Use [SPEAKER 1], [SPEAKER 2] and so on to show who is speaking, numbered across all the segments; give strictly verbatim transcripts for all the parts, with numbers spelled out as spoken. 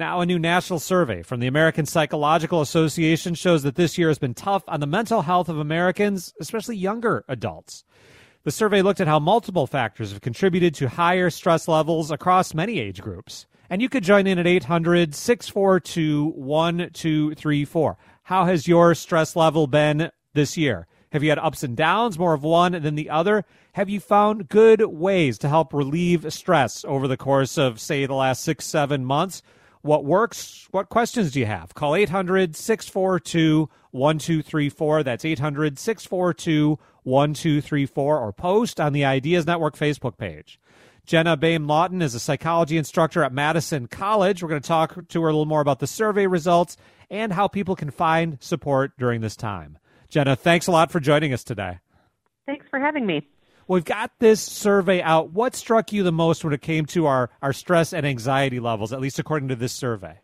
[SPEAKER 1] Now, a new national survey from the American Psychological Association shows that this year has been tough on the mental health of Americans, especially younger adults. The survey looked at how multiple factors have contributed to higher stress levels across many age groups. And you could join in at eight hundred, six four two, one two three four. How has your stress level been this year? Have you had ups and downs, more of one than the other? Have you found good ways to help relieve stress over the course of, say, the last six, seven months? What works? What questions do you have? Call eight hundred, six four two, one two three four. That's eight hundred, six four two, one two three four, or post on the Ideas Network Facebook page. Jenna Bain-Lawton is a psychology instructor at Madison College. We're going to talk to her a little more about the survey results and how people can find support during this time. Jenna, thanks a lot for joining us today.
[SPEAKER 2] Thanks for having me.
[SPEAKER 1] We've got this survey out. What struck you the most when it came to our, our stress and anxiety levels, at least according to this survey?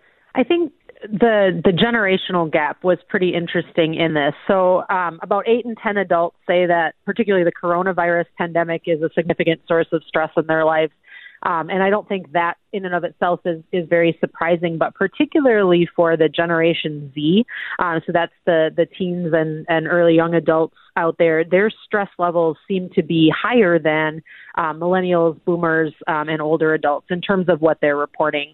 [SPEAKER 2] I think the the generational gap was pretty interesting in this. So um, about eight in ten adults say that particularly the coronavirus pandemic is a significant source of stress in their lives. Um, and I don't think that in and of itself is, is very surprising, but particularly for the Generation Z, uh, so that's the, the teens and, and early young adults out there, their stress levels seem to be higher than uh, millennials, boomers, um, and older adults in terms of what they're reporting.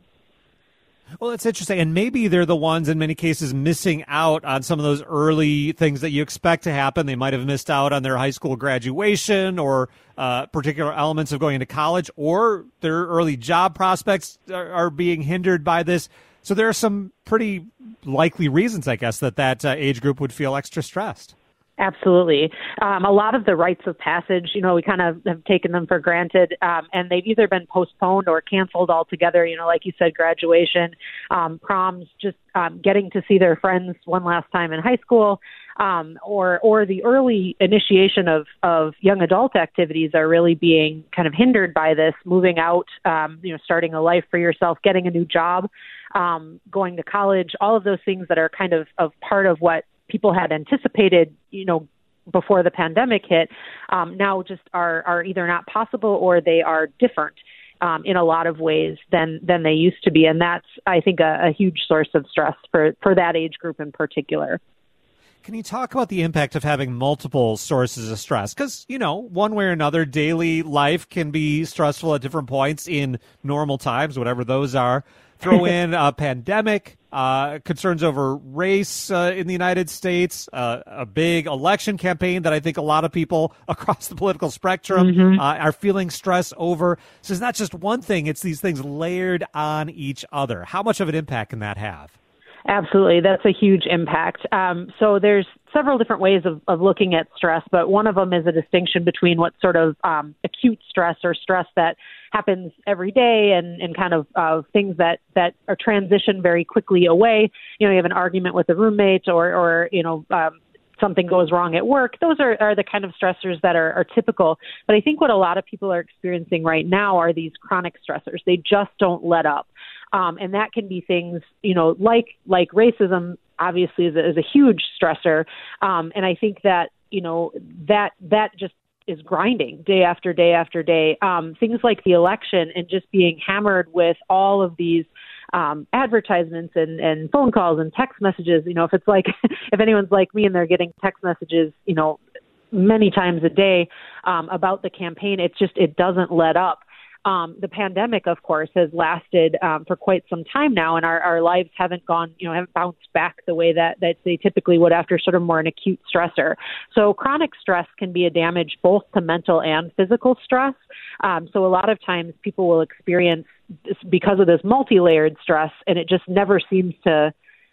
[SPEAKER 1] Well, it's interesting, and maybe they're the ones in many cases missing out on some of those early things that you expect to happen. They might have missed out on their high school graduation or uh, particular elements of going into college, or their early job prospects are, are being hindered by this. So there are some pretty likely reasons, I guess, that that uh, age group would feel extra stressed.
[SPEAKER 2] Absolutely. Um, a lot of the rites of passage, you know, we kind of have taken them for granted, um, and they've either been postponed or canceled altogether. You know, like you said, graduation, um, proms, just um, getting to see their friends one last time in high school, um, or or the early initiation of, of young adult activities are really being kind of hindered by this, moving out, um, you know, starting a life for yourself, getting a new job, um, going to college, all of those things that are kind of, of part of what people had anticipated, you know, before the pandemic hit, um, now just are, are either not possible or they are different um, in a lot of ways than, than they used to be. And that's, I think, a, a huge source of stress for, for that age group in particular.
[SPEAKER 1] Can you talk about the impact of having multiple sources of stress? Because, you know, one way or another, daily life can be stressful at different points in normal times, whatever those are. Throw in a pandemic, uh, concerns over race uh, in the United States, uh, a big election campaign that I think a lot of people across the political spectrum mm-hmm. uh, are feeling stress over. So it's not just one thing, it's these things layered on each other. How much of an impact can that have?
[SPEAKER 2] Absolutely. That's a huge impact. Um, so there's several different ways of, of looking at stress, but one of them is a distinction between what sort of um, acute stress or stress that happens every day and, and kind of uh, things that, that are transition very quickly away. You know, you have an argument with a roommate or, or you know, um, something goes wrong at work. Those are, are the kind of stressors that are, are typical. But I think what a lot of people are experiencing right now are these chronic stressors. They just don't let up. Um, and that can be things, you know, like like racism, obviously, is a, is a huge stressor. Um, and I think that, you know, that that just is grinding day after day after day. Um, things like the election and just being hammered with all of these um, advertisements and, and phone calls and text messages. You know, if it's like, if anyone's like me and they're getting text messages, you know, many times a day um, about the campaign, it's just, it doesn't let up. Um, the pandemic, of course, has lasted um, for quite some time now, and our, our lives haven't gone, you know, haven't bounced back the way that, that they typically would after sort of more an acute stressor. So chronic stress can be a damage both to mental and physical stress. Um, so a lot of times people will experience this because of this multi-layered stress, and it just never seems to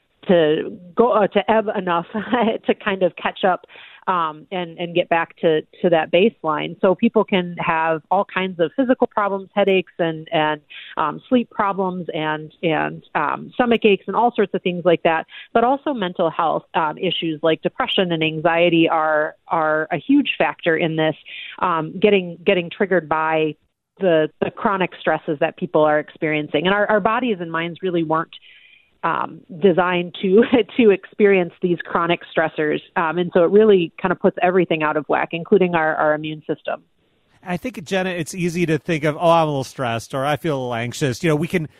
[SPEAKER 2] to go uh, to ebb enough to kind of catch up um, and, and get back to, to that baseline. So people can have all kinds of physical problems, headaches and, and um, sleep problems and, and um, stomach aches and all sorts of things like that. But also mental health um, issues like depression and anxiety are are a huge factor in this, um, getting getting triggered by the, the chronic stresses that people are experiencing. And our, our bodies and minds really weren't Um, designed to to experience these chronic stressors. Um, and so it really kind of puts everything out of whack, including our, our immune system.
[SPEAKER 1] I think, Jenna, it's easy to think of, oh, I'm a little stressed or I feel a little anxious. You know, we can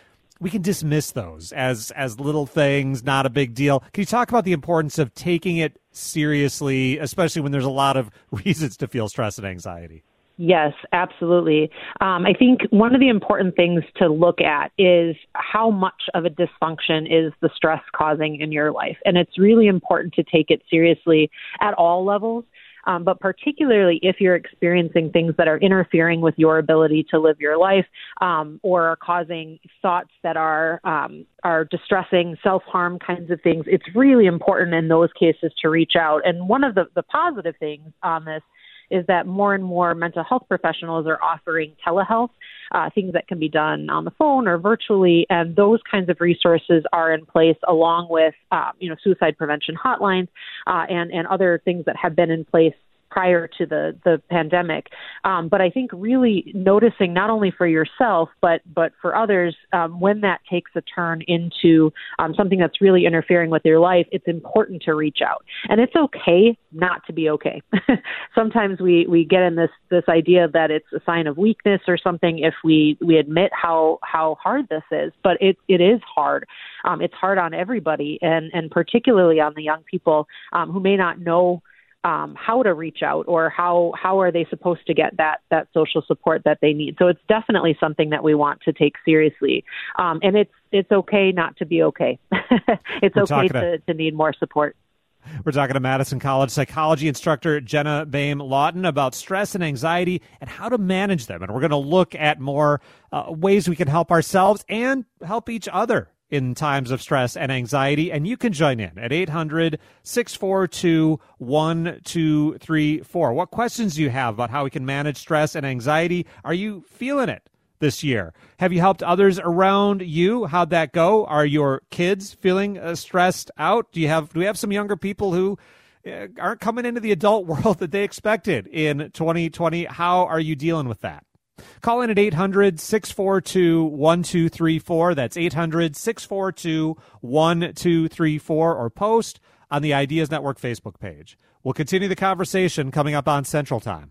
[SPEAKER 1] we can dismiss those as as little things, not a big deal. Can you talk about the importance of taking it seriously, especially when there's a lot of reasons to feel stress and anxiety?
[SPEAKER 2] Yes, absolutely. Um, I think one of the important things to look at is how much of a dysfunction is the stress causing in your life. And it's really important to take it seriously at all levels. Um, but particularly if you're experiencing things that are interfering with your ability to live your life, um, or are causing thoughts that are um, are distressing, self-harm kinds of things, it's really important in those cases to reach out. And one of the, the positive things on this is that more and more mental health professionals are offering telehealth, uh, things that can be done on the phone or virtually, and those kinds of resources are in place along with, uh, you know, suicide prevention hotlines uh, and, and other things that have been in place prior to the, the pandemic. Um, but I think really noticing not only for yourself, but but for others, um, when that takes a turn into um, something that's really interfering with your life, it's important to reach out. And it's okay not to be okay. Sometimes we, we get in this this idea that it's a sign of weakness or something if we, we admit how, how hard this is. But it, it is hard. Um, it's hard on everybody, and, and particularly on the young people um, who may not know Um, how to reach out, or how how are they supposed to get that that social support that they need. So it's definitely something that we want to take seriously. Um, and it's it's okay not to be okay. It's
[SPEAKER 1] We're
[SPEAKER 2] okay
[SPEAKER 1] to,
[SPEAKER 2] to, to need more support.
[SPEAKER 1] We're talking to Madison College psychology instructor Jenna Boehm-Lawton about stress and anxiety and how to manage them. And we're going to look at more uh, ways we can help ourselves and help each other in times of stress and anxiety. And you can join in at eight hundred, six four two, one two three four. What questions do you have about how we can manage stress and anxiety? Are you feeling it this year? Have you helped others around you? How'd that go? Are your kids feeling uh, stressed out? Do you have, do we have some younger people who uh, aren't coming into the adult world that they expected in twenty twenty? How are you dealing with that? Call in at eight hundred, six four two, one two three four. That's eight hundred, six four two, one two three four, or post on the Ideas Network Facebook page. We'll continue the conversation coming up on Central Time.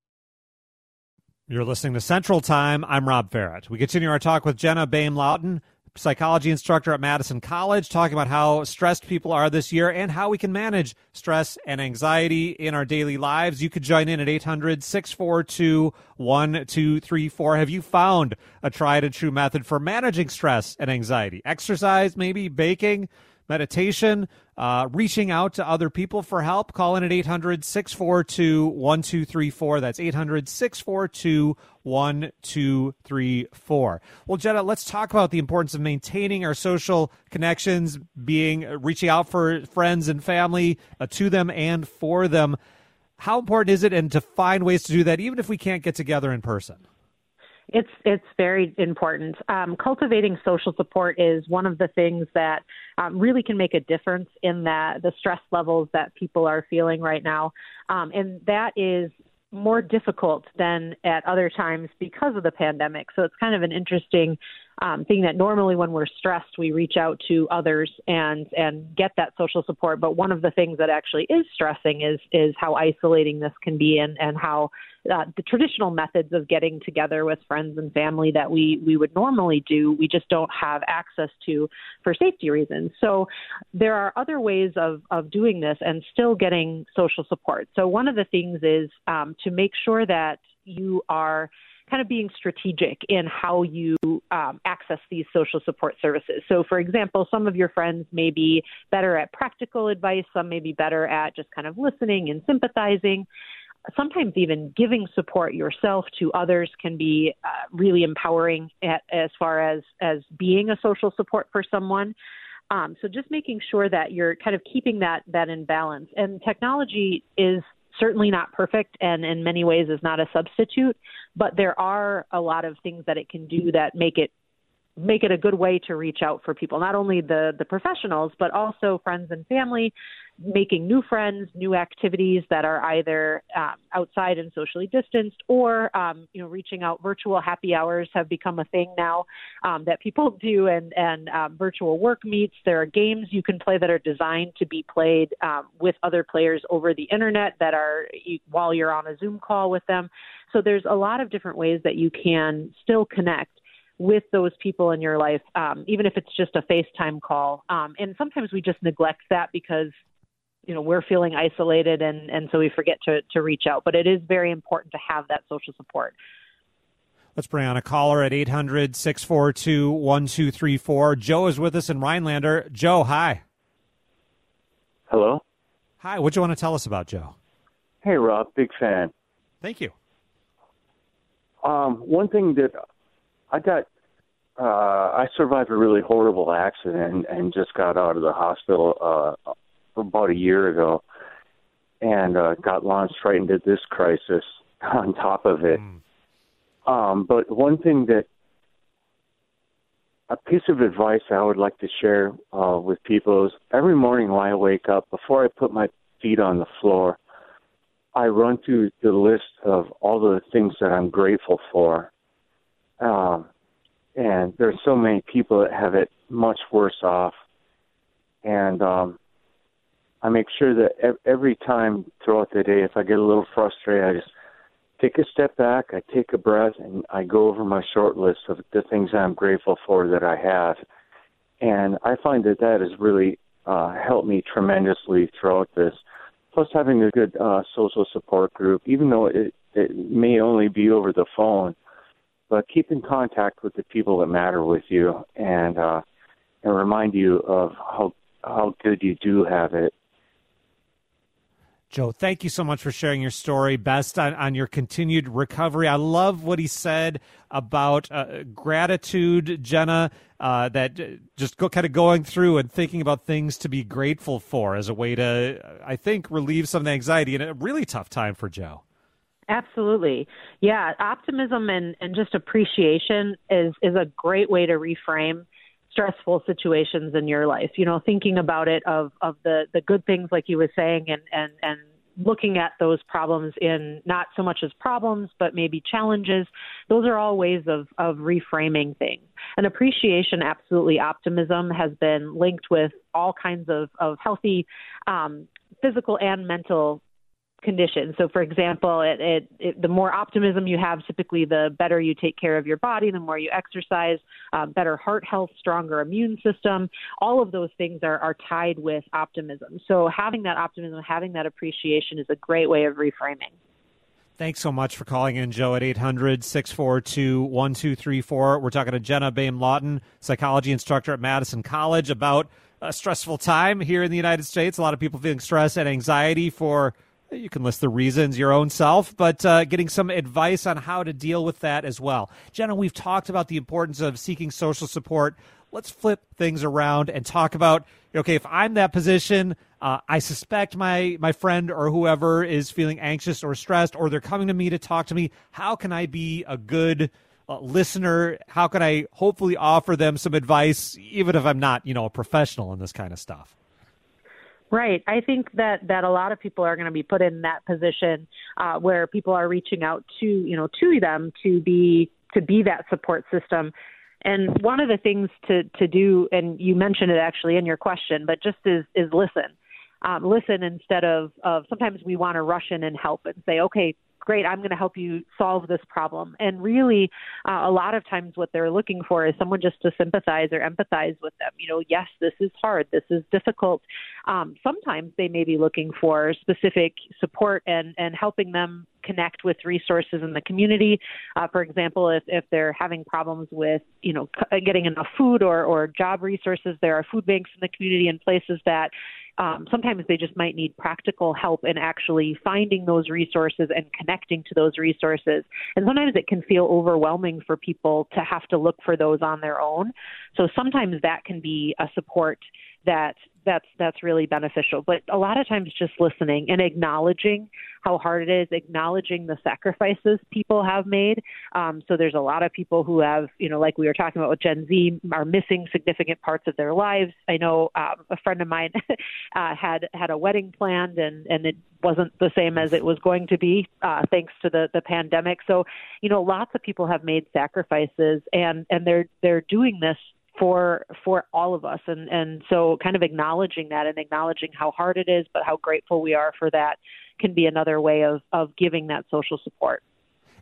[SPEAKER 1] You're listening to Central Time. I'm Rob Farrett. We continue our talk with Jenna Boehm-Lawton, psychology instructor at Madison College, talking about how stressed people are this year and how we can manage stress and anxiety in our daily lives. You could join in at eight hundred, six four two, one two three four. Have you found a tried and true method for managing stress and anxiety? Exercise, maybe baking, meditation, uh, reaching out to other people for help? Call in at eight hundred, six four two, one two three four. That's eight hundred, six four two, one two three four. Well, Jenna, let's talk about the importance of maintaining our social connections, being uh, reaching out for friends and family, uh, to them and for them. How important is it, and to find ways to do that even if we can't get together in person?
[SPEAKER 2] It's it's very important. Um, cultivating social support is one of the things that um, really can make a difference in that the stress levels that people are feeling right now, um, and that is more difficult than at other times because of the pandemic. So it's kind of an interesting um, thing that normally when we're stressed, we reach out to others and and get that social support. But one of the things that actually is stressing is is how isolating this can be, and, and how uh, the traditional methods of getting together with friends and family that we, we would normally do, we just don't have access to for safety reasons. So there are other ways of, of doing this and still getting social support. So one of the things is um, to make sure that you are kind of being strategic in how you um, access these social support services. So, for example, some of your friends may be better at practical advice, some may be better at just kind of listening and sympathizing. Sometimes even giving support yourself to others can be uh, really empowering at, as far as, as being a social support for someone. Um, so just making sure that you're kind of keeping that that in balance. And technology is certainly not perfect, and in many ways is not a substitute, but there are a lot of things that it can do that make it make it a good way to reach out for people, not only the, the professionals, but also friends and family, making new friends, new activities that are either um, outside and socially distanced, or, um, you know, reaching out. Virtual happy hours have become a thing now um, that people do, and, and um, virtual work meets. There are games you can play that are designed to be played um, with other players over the internet that are while you're on a Zoom call with them. So there's a lot of different ways that you can still connect. with those people in your life, um, even if it's just a FaceTime call. Um, and sometimes we just neglect that because, you know, we're feeling isolated and, and so we forget to, to reach out. But it is very important to have that social support.
[SPEAKER 1] Let's bring on a caller at eight hundred, six four two, one two three four. Joe is with us in Rhinelander. Joe, hi.
[SPEAKER 3] Hello?
[SPEAKER 1] Hi, what do you want to tell us about, Joe?
[SPEAKER 3] Hey, Rob, big fan.
[SPEAKER 1] Thank you.
[SPEAKER 3] Um, one thing that I got, uh, I survived a really horrible accident and just got out of the hospital uh, about a year ago and uh, got launched right into this crisis on top of it. Mm. Um, but one thing that, a piece of advice I would like to share uh, with people is every morning when I wake up, before I put my feet on the floor, I run through the list of all the things that I'm grateful for. Um, and there's so many people that have it much worse off. And um, I make sure that every time throughout the day, if I get a little frustrated, I just take a step back, I take a breath, and I go over my short list of the things I'm grateful for that I have. And I find that that has really uh, helped me tremendously throughout this. Plus having a good uh, social support group, even though it, it may only be over the phone, but keep in contact with the people that matter with you and uh, and remind you of how how good you do have it.
[SPEAKER 1] Joe, thank you so much for sharing your story. Best on, on your continued recovery. I love what he said about uh, gratitude, Jenna, uh, that just go, kind of going through and thinking about things to be grateful for as a way to, I think, relieve some of the anxiety in a really tough time for Joe.
[SPEAKER 2] Absolutely. Yeah, optimism and, and just appreciation is, is a great way to reframe stressful situations in your life. You know, thinking about it of, of the, the good things like you were saying and, and, and looking at those problems in not so much as problems, but maybe challenges. Those are all ways of, of reframing things. And appreciation, absolutely, optimism has been linked with all kinds of, of healthy um, physical and mental conditions. So, for example, it, it, it, the more optimism you have, typically the better you take care of your body, the more you exercise, uh, better heart health, stronger immune system. All of those things are, are tied with optimism. So having that optimism, having that appreciation is a great way of reframing.
[SPEAKER 1] Thanks so much for calling in, Joe, at eight hundred, six four two, one two three four. We're talking to Jenna Boehm-Lawton, psychology instructor at Madison College, about a stressful time here in the United States. A lot of people feeling stress and anxiety for, you can list the reasons your own self, but uh, getting some advice on how to deal with that as well. Jenna, we've talked about the importance of seeking social support. Let's flip things around and talk about, okay, if I'm that position, uh, I suspect my, my friend or whoever is feeling anxious or stressed, or they're coming to me to talk to me. How can I be a good uh, listener? How can I hopefully offer them some advice, even if I'm not, you know, a professional in this kind of stuff?
[SPEAKER 2] Right. I think that, that a lot of people are going to be put in that position uh, where people are reaching out to, you know, to them to be to be that support system. And one of the things to, to do, and you mentioned it actually in your question, but just is, is listen. Um, listen instead of, of sometimes we want to rush in and help and say, okay, great, I'm going to help you solve this problem. And really, uh, a lot of times what they're looking for is someone just to sympathize or empathize with them. You know, yes, this is hard. This is difficult. Um, sometimes they may be looking for specific support and, and helping them connect with resources in the community. Uh, for example, if, if they're having problems with, you know, c- getting enough food or, or job resources, there are food banks in the community and places that Um, sometimes they just might need practical help in actually finding those resources and connecting to those resources. And sometimes it can feel overwhelming for people to have to look for those on their own. So sometimes that can be a support that that's that's really beneficial. But a lot of times just listening and acknowledging how hard it is, acknowledging the sacrifices people have made. Um, so there's a lot of people who have, you know, like we were talking about with Gen Z, are missing significant parts of their lives. I know um, a friend of mine uh, had had a wedding planned and, and it wasn't the same as it was going to be uh, thanks to the, the pandemic. So, you know, lots of people have made sacrifices and, and they're they're doing this for for all of us. And, and so kind of acknowledging that and acknowledging how hard it is, but how grateful we are for that can be another way of, of giving that social support.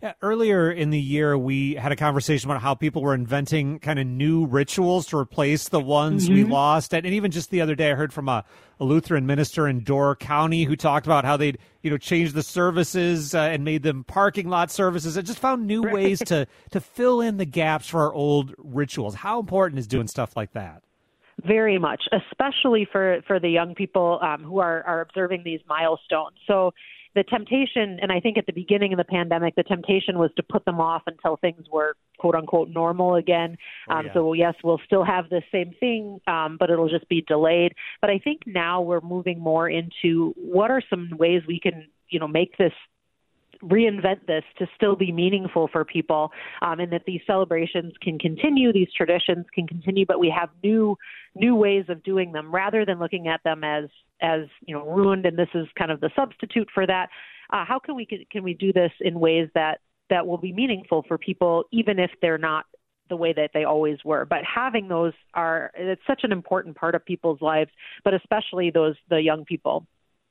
[SPEAKER 1] Earlier in the year, we had a conversation about how people were inventing kind of new rituals to replace the ones mm-hmm. we lost. And, and even just the other day, I heard from a, a Lutheran minister in Door County who talked about how they'd, you know, changed the services uh, and made them parking lot services and just found new
[SPEAKER 2] right.
[SPEAKER 1] ways to, to fill in the gaps for our old rituals. How important is doing stuff like that?
[SPEAKER 2] Very much, especially for, for the young people um, who are, are observing these milestones. So the temptation, and I think at the beginning of the pandemic, the temptation was to put them off until things were quote unquote normal again. Um, oh, yeah. So yes, we'll still have the same thing, um, but it'll just be delayed. But I think now we're moving more into what are some ways we can, you know, make this reinvent this to still be meaningful for people, um, and that these celebrations can continue, these traditions can continue, but we have new new ways of doing them rather than looking at them as as you know ruined, and this is kind of the substitute for that. Uh, how can we can we do this in ways that that will be meaningful for people, even if they're not the way that they always were? But having those are it's such an important part of people's lives, but especially those the young people.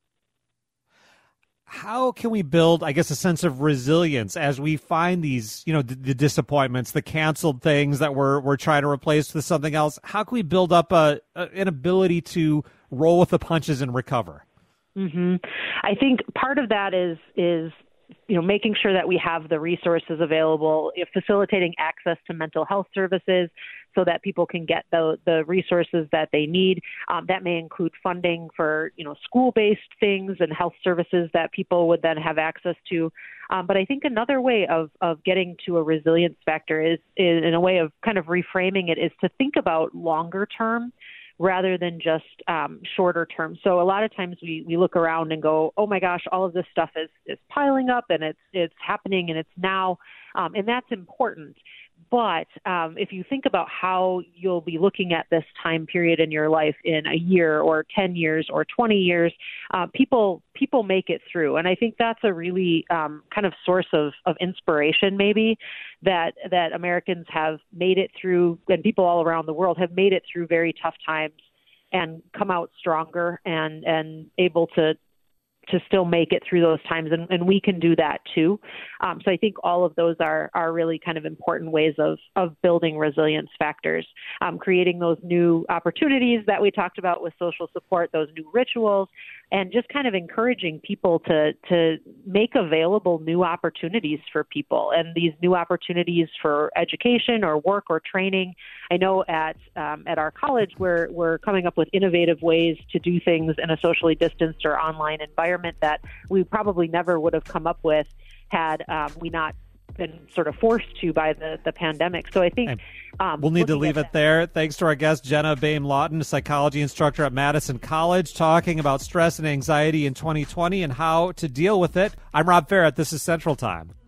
[SPEAKER 1] How can we build, I guess, a sense of resilience as we find these, you know, the, the disappointments, the canceled things that we're we're trying to replace with something else? How can we build up a, a an ability to roll with the punches and recover?
[SPEAKER 2] Mm-hmm. I think part of that is is you know making sure that we have the resources available, facilitating access to mental health services, so that people can get the the resources that they need. Um, that may include funding for, you know, school-based things and health services that people would then have access to. Um, but I think another way of, of getting to a resilience factor is, is, in a way of kind of reframing it, is to think about longer term rather than just um, shorter term. So a lot of times we, we look around and go, oh my gosh, all of this stuff is, is piling up and it's it's happening and it's now, um, and that's important. But um, if you think about how you'll be looking at this time period in your life in a year or ten years or twenty years, uh, people people make it through. And I think that's a really um, kind of source of, of inspiration, maybe, that that Americans have made it through, and people all around the world have made it through very tough times and come out stronger and, and able to to still make it through those times. And, and we can do that too. Um, so I think all of those are, are really kind of important ways of, of building resilience factors, um, creating those new opportunities that we talked about with social support, those new rituals, and just kind of encouraging people to, to make available new opportunities for people, and these new opportunities for education or work or training. I know at, um, at our college, we're, we're coming up with innovative ways to do things in a socially distanced or online environment that we probably never would have come up with had um, we not been sort of forced to by the, the pandemic. So I think um,
[SPEAKER 1] we'll need to leave it that. there. Thanks to our guest, Jenna Boehm-Lawton, psychology instructor at Madison College, talking about stress and anxiety in twenty twenty and how to deal with it. I'm Rob Farrett. This is Central Time.